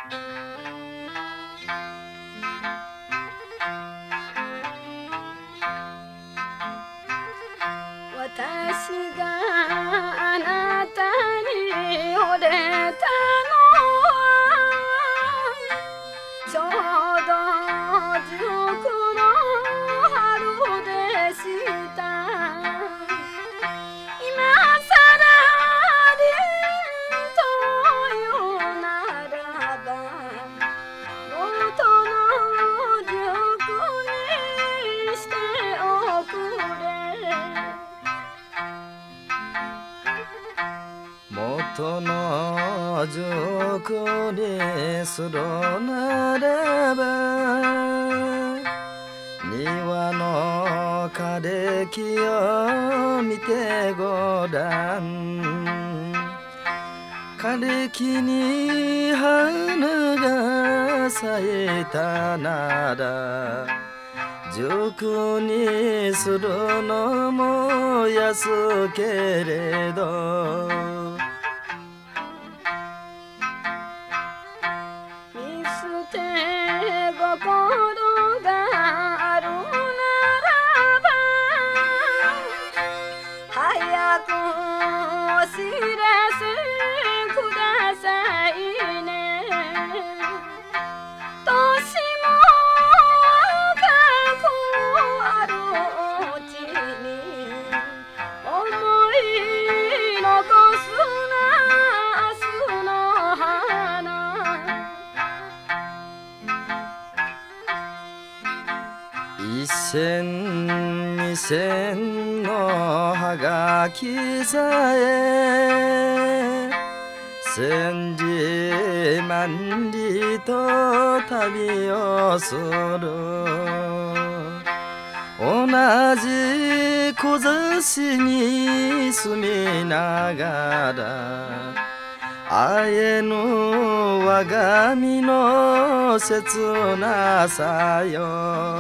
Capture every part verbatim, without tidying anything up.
私があなたに惚れたのはちょうどじゅうくの春でした。今さらりんというならば元の塾にしておくれ。 元の塾にするならば庭の枯れ木を見てごらん。枯れ木に花が咲いたなら塾にするのも安けれど見捨て心があるならば早くお知らせくださいね。年も若くあるうちに思い残すな明日の花。 一銭二銭のはがきさえ千里万里と旅をする。同じ小座敷に住みながら会えぬ我が身の切なさよ。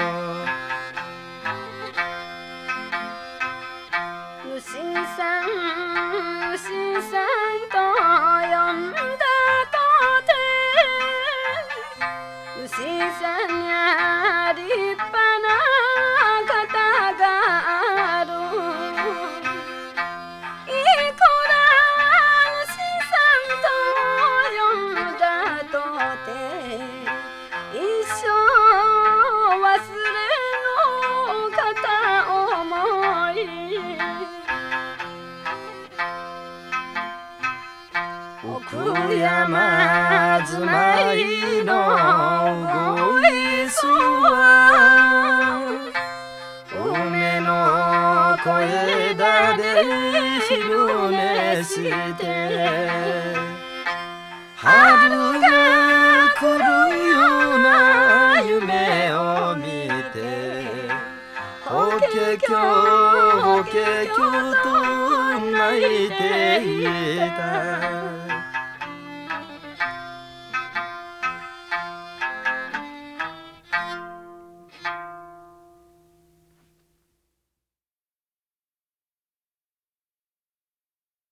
主さん主さんと呼んだとて主さんにゃ立派な方がある。いくら主さんと呼んだとて一生忘れの片思い。奥山住まいのごいすは梅の小枝で昼寝して春が来るような夢を見て法華経法華経と泣いていた。